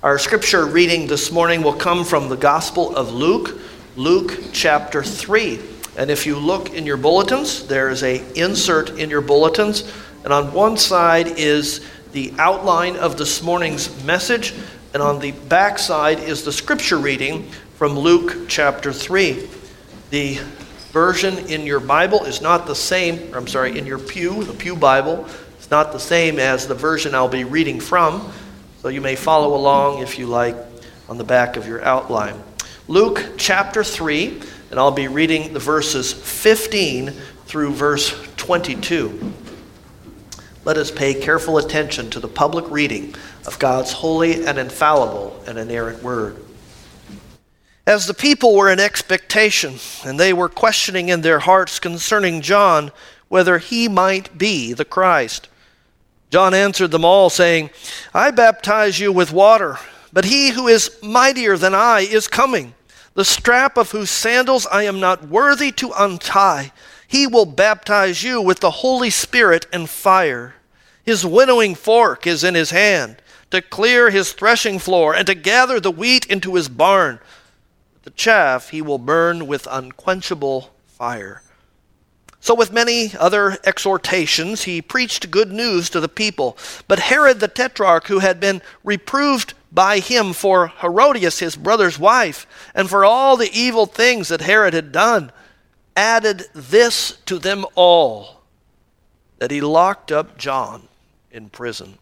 Our scripture reading this morning will come from the Gospel of Luke, Luke chapter 3. And if you look in your bulletins, there is an insert in your bulletins. And on one side is the outline of this morning's message. And on the back side is the scripture reading from Luke chapter 3. The version in your Bible is not the same, in your pew, the Pew Bible, it's not the same as the version I'll be reading from. So you may follow along, if you like, on the back of your outline. Luke chapter 3, and I'll be reading the verses 15 through verse 22. Let us pay careful attention to the public reading of God's holy and infallible and inerrant word. As the people were in expectation, and they were questioning in their hearts concerning John, whether he might be the Christ, John answered them all, saying, I baptize you with water, but he who is mightier than I is coming, the strap of whose sandals I am not worthy to untie. He will baptize you with the Holy Spirit and fire. His winnowing fork is in his hand, to clear his threshing floor and to gather the wheat into his barn. But the chaff he will burn with unquenchable fire. So with many other exhortations, he preached good news to the people. But Herod the Tetrarch, who had been reproved by him for Herodias, his brother's wife, and for all the evil things that Herod had done, added this to them all, that he locked up John in prison.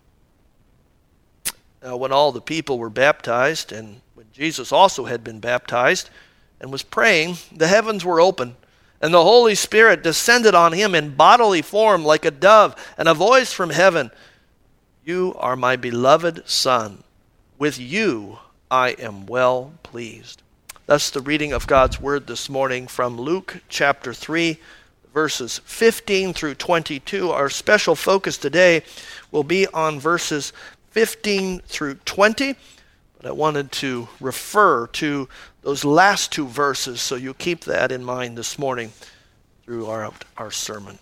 Now, when all the people were baptized, and when Jesus also had been baptized and was praying, the heavens were open, and the Holy Spirit descended on him in bodily form like a dove, and a voice from heaven, You are my beloved Son. With you I am well pleased. That's the reading of God's word this morning from Luke chapter 3, verses 15 through 22. Our special focus today will be on verses 15 through 20. But I wanted to refer to those last two verses, so you keep that in mind this morning through our sermon.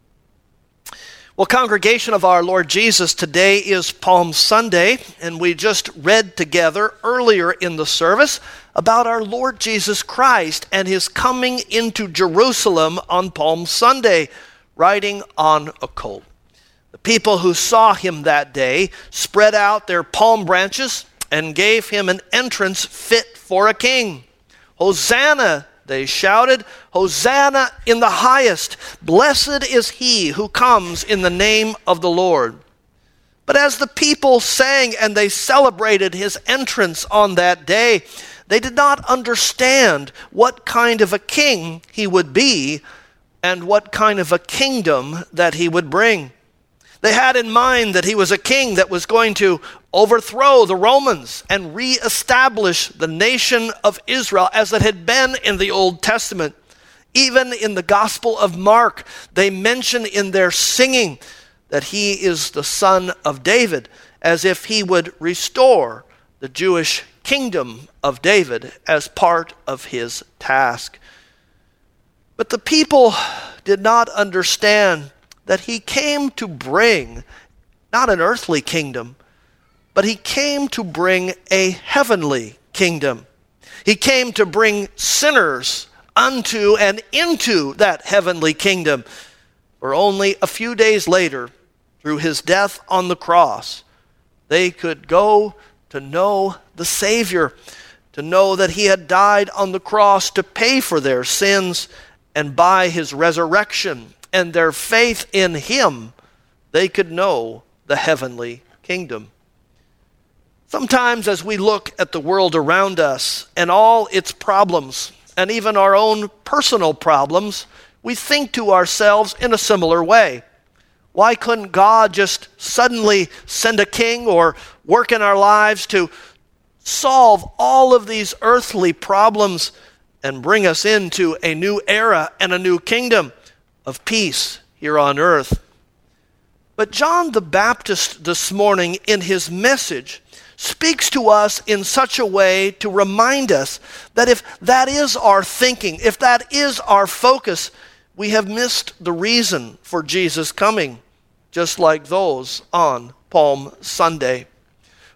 Well, congregation of our Lord Jesus, today is Palm Sunday, and we just read together earlier in the service about our Lord Jesus Christ and his coming into Jerusalem on Palm Sunday, riding on a colt. The people who saw him that day spread out their palm branches and gave him an entrance fit for a king. Hosanna, they shouted, Hosanna in the highest. Blessed is he who comes in the name of the Lord. But as the people sang and they celebrated his entrance on that day, they did not understand what kind of a king he would be and what kind of a kingdom that he would bring. They had in mind that he was a king that was going to overthrow the Romans and reestablish the nation of Israel as it had been in the Old Testament. Even in the Gospel of Mark, they mention in their singing that he is the son of David, as if he would restore the Jewish kingdom of David as part of his task. But the people did not understand that he came to bring not an earthly kingdom, but he came to bring a heavenly kingdom. He came to bring sinners unto and into that heavenly kingdom. For only a few days later, through his death on the cross, they could go to know the Savior, to know that he had died on the cross to pay for their sins, and by his resurrection and their faith in him, they could know the heavenly kingdom. Sometimes as we look at the world around us and all its problems, and even our own personal problems, we think to ourselves in a similar way. Why couldn't God just suddenly send a king or work in our lives to solve all of these earthly problems and bring us into a new era and a new kingdom of peace here on earth? But John the Baptist this morning in his message speaks to us in such a way to remind us that if that is our thinking, if that is our focus, we have missed the reason for Jesus coming, just like those on Palm Sunday.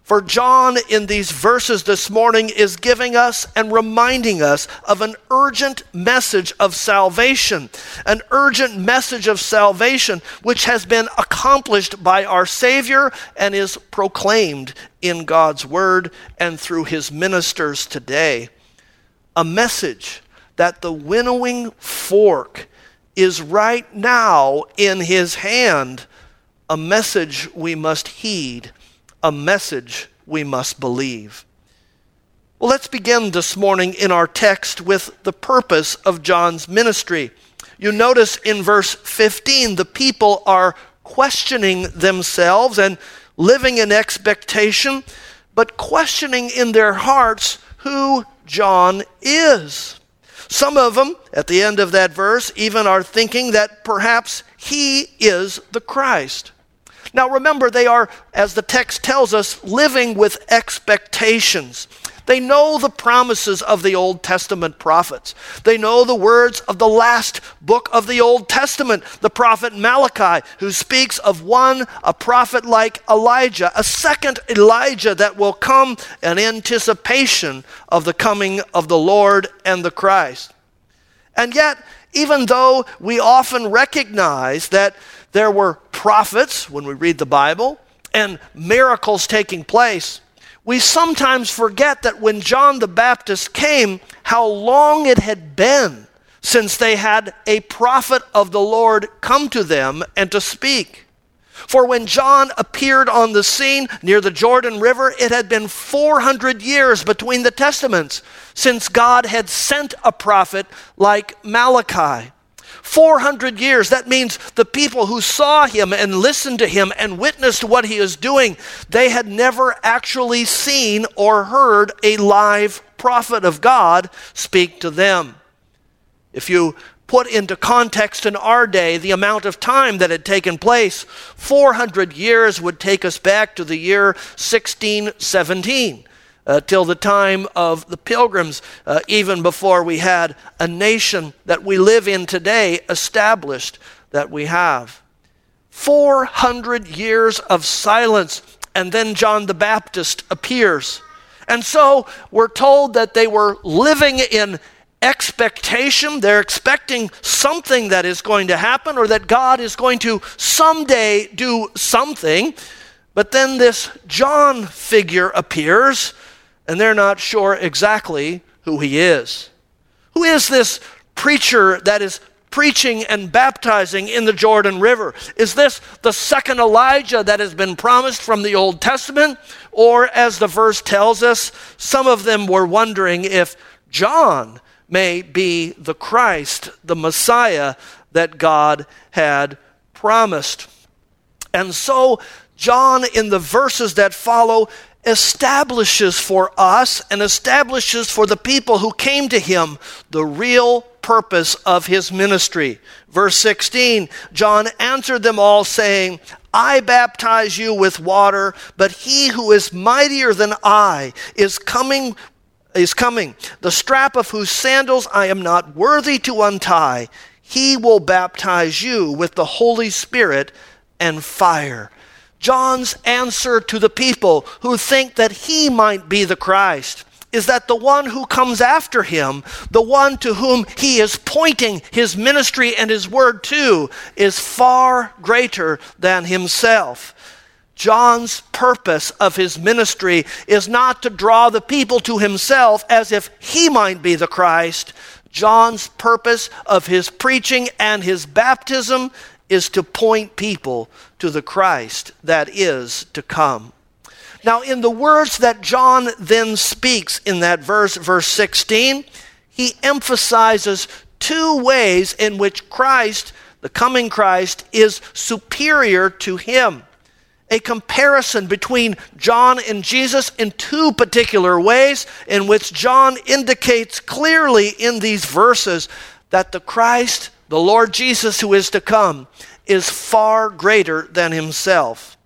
For John in these verses this morning is giving us and reminding us of an urgent message of salvation, an urgent message of salvation which has been accomplished by our Savior and is proclaimed in God's Word and through His ministers today. A message that the winnowing fork is right now in His hand, a message we must heed, a message we must believe. Well, let's begin this morning in our text with the purpose of John's ministry. You notice in verse 15, the people are questioning themselves and living in expectation, but questioning in their hearts who John is. Some of them, at the end of that verse, even are thinking that perhaps he is the Christ. Now remember, they are, as the text tells us, living with expectations. They know the promises of the Old Testament prophets. They know the words of the last book of the Old Testament, the prophet Malachi, who speaks of a prophet like Elijah, a second Elijah that will come in anticipation of the coming of the Lord and the Christ. And yet, even though we often recognize that there were prophets when we read the Bible and miracles taking place, we sometimes forget that when John the Baptist came, how long it had been since they had a prophet of the Lord come to them and to speak. For when John appeared on the scene near the Jordan River, it had been 400 years between the testaments since God had sent a prophet like Malachi. 400 years, that means the people who saw him and listened to him and witnessed what he is doing, they had never actually seen or heard a live prophet of God speak to them. If you put into context in our day the amount of time that had taken place, 400 years would take us back to the year 1617. Till the time of the Pilgrims, even before we had a nation that we live in today established that we have. 400 years of silence, and then John the Baptist appears. And so we're told that they were living in expectation. They're expecting something that is going to happen, or that God is going to someday do something. But then this John figure appears, and they're not sure exactly who he is. Who is this preacher that is preaching and baptizing in the Jordan River? Is this the second Elijah that has been promised from the Old Testament? Or, as the verse tells us, some of them were wondering if John may be the Christ, the Messiah that God had promised. And so John, in the verses that follow, establishes for us and establishes for the people who came to him the real purpose of his ministry. Verse 16, John answered them all, saying, I baptize you with water, but he who is mightier than I is coming, the strap of whose sandals I am not worthy to untie. He will baptize you with the Holy Spirit and fire. John's answer to the people who think that he might be the Christ is that the one who comes after him, the one to whom he is pointing his ministry and his word to, is far greater than himself. John's purpose of his ministry is not to draw the people to himself as if he might be the Christ. John's purpose of his preaching and his baptism is to point people to the Christ that is to come. Now, in the words that John then speaks in that verse 16, he emphasizes two ways in which Christ, the coming Christ, is superior to him. A comparison between John and Jesus in two particular ways in which John indicates clearly in these verses that the Christ, the Lord Jesus who is to come, is far greater than himself.